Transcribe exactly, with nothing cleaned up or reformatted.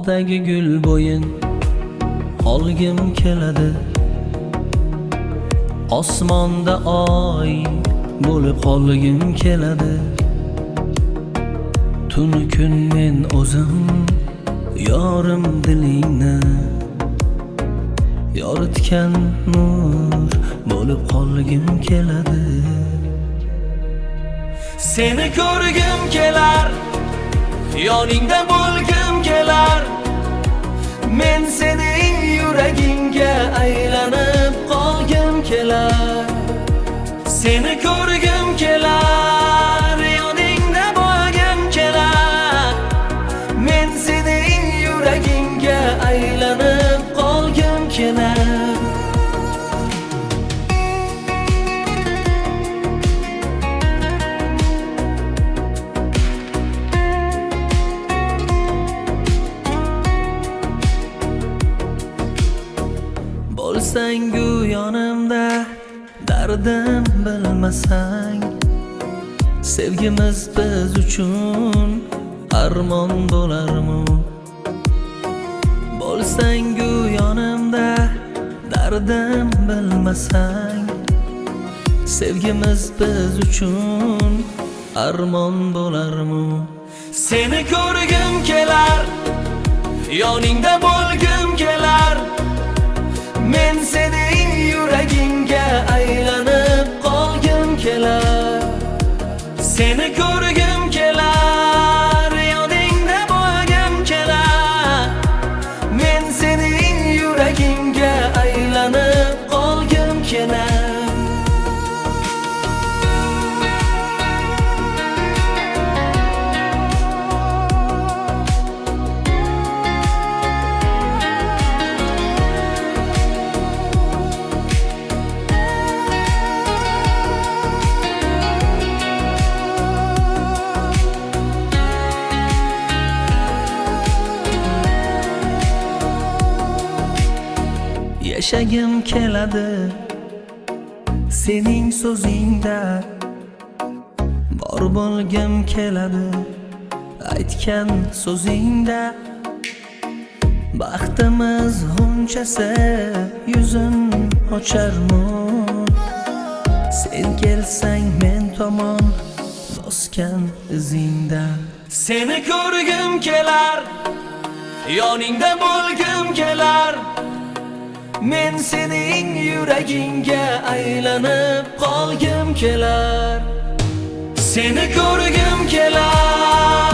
bog'dagi gul bo'yin olgim keladi. Osmonda oy bo'lib qolgim keladi. Tun kun men o'zim yorim dilingni yoritgan nur bo'lib qolgim keladi. Seni ko'rgim kelar, yoningda bo'lgim kelar. Men sening yuragingga aylanib qolgim kelar. Seni ko'rgim kelar, yoningda bo'lgim kelar. Men sening yuragingga aylanib qolgim kelar. Bo'lsang-u yonimda, dardim bilmasang, sevgimiz biz uchun armon bo'larmi? Bo'lsang-u yonimda, dardim bilmasang, sevgimiz biz uchun armon bo'larmi? Seni ko'rgim kelar, yoningda bo'lgim kelar. Men sening yuragingga aylanib qolgim kelar. Seni ko'rgim kelar, yoningda bo'lgim kelar. Men sening yuragingga aylanib qolgim kelar. Yashagim keladi sening so'zingda, bor bo'lgim keladi aytgan so'zingda. Baxtimiz g'unchasi yuzin ocharmi? Sen kelsang men tomon bosgan izingda. Seni ko'rgim kelar, yoningda bo'lgim kelar. Men sening yuragingga aylanib qolgim kelar. Seni ko'rgim kelar.